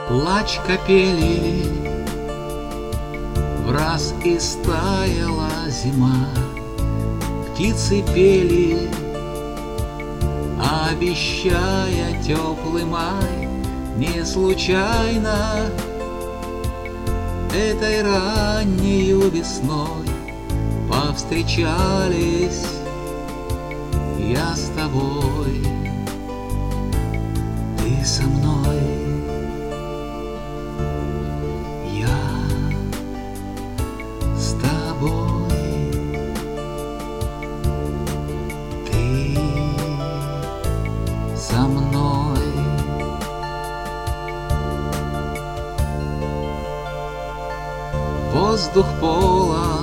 Плач капели, враз истаяла зима. Птицы пели, обещая теплый май. Не случайно этой раннею весной повстречались я с тобой, ты со мной. Я с тобой, ты со мной. Воздух полон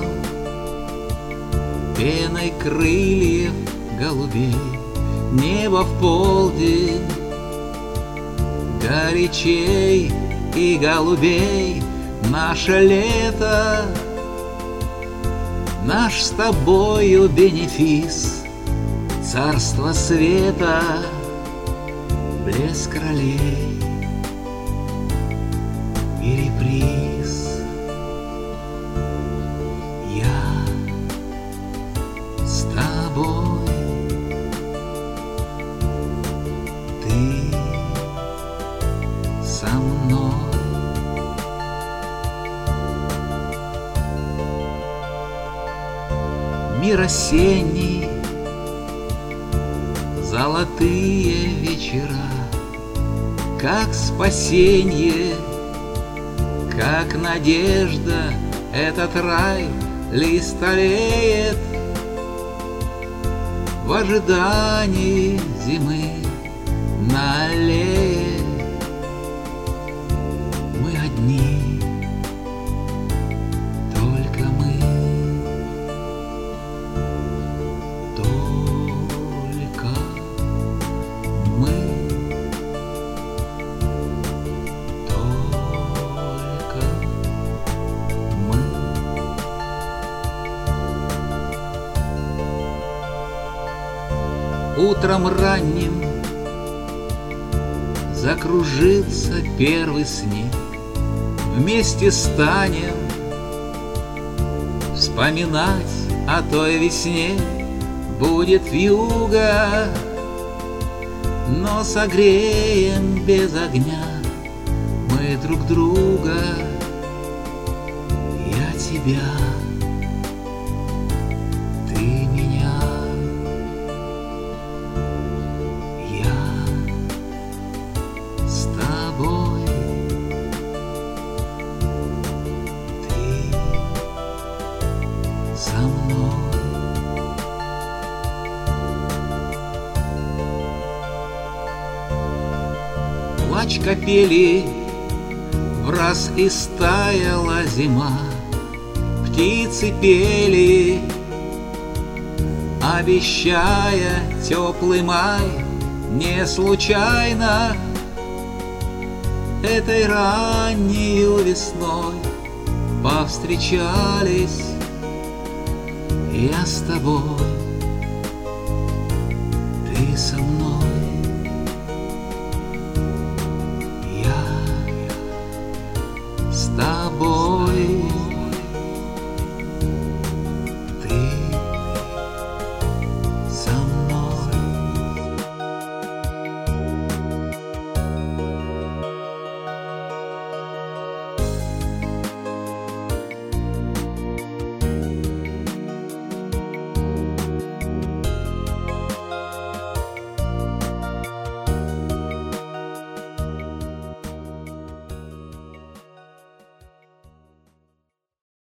пеной крыльев голубей. Небо в полдень горячей и голубей. Наше лето, наш с тобою бенефис, царство света, блеск ролей и реприз. Я с тобой, ты со мной. Мир осенний, золотые вечера, как спасенье, как надежда, этот рай листолеет в ожидании зимы на аллее. Мы одни, только мы, только мы, только мы. Утром ранним закружится первый снег. Вместе станем вспоминать о той весне. Будет вьюга, но согреем без огня мы друг друга. Я тебя, ты меня. Я с тобой, ты со мной. Плач капели, враз истаяла зима. Птицы пели, обещая теплый май. Не случайно этой раннею весной повстречались я с тобой, ты со мной.